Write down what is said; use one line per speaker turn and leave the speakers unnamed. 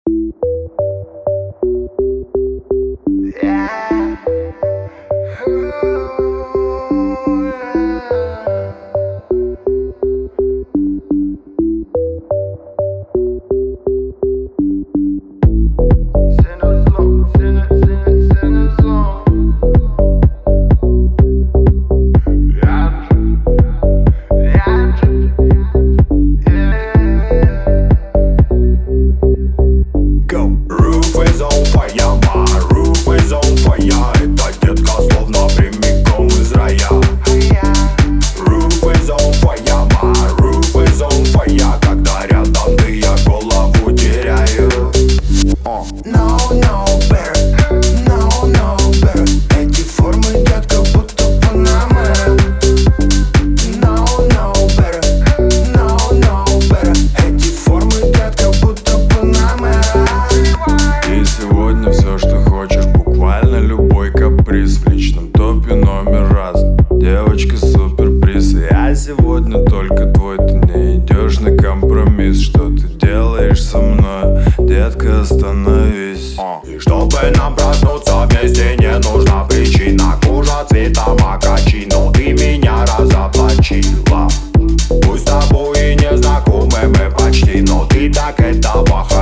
В личном топе номер раз. Девочка суперприз. Я сегодня только твой. Ты не идешь на компромисс. Что ты делаешь со мной? Детка, остановись.
И чтобы нам проснуться вместе, не нужна причина. Кожа цвета макачино, ты меня разоблачила. Пусть с тобой и не знакомы мы почти, но ты так этого хотела.